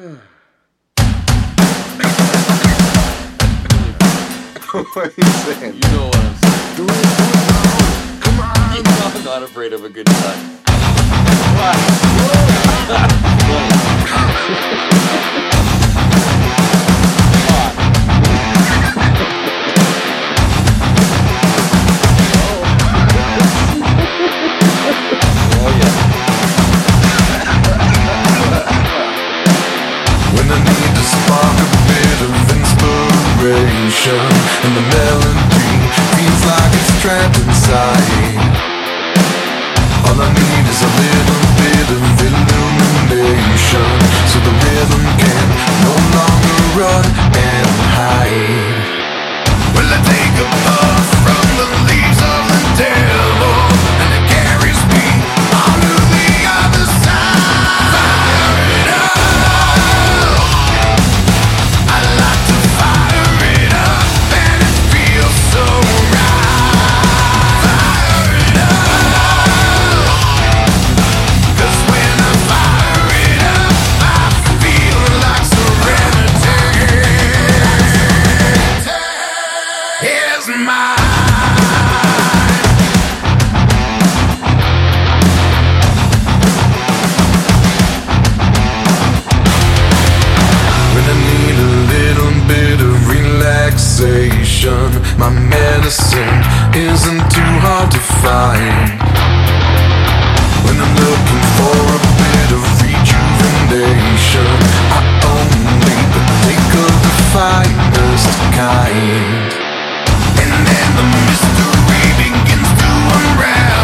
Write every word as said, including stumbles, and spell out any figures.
What are you saying? You know what I'm saying. Do it, do it, come on. You know I'm not afraid of a good time. Oh yeah. When I need to spark a bit of inspiration, and the melody feels like it's trapped inside. All I need is a little bit of illumination, so the rhythm can no longer run and hide. Well, I take a puff from the leaves of the devil, and it carries me on to the other side. Fire it up. I like to fire it up, and it feels so right. Fire it up. 'Cause when I fire it up, I feel like serenity is mine. When I need a little bit of relaxation, my medicine isn't too hard to find. When I'm looking for a bit of rejuvenation, I only partake of the finest kind. And then the mystery begins to unravel.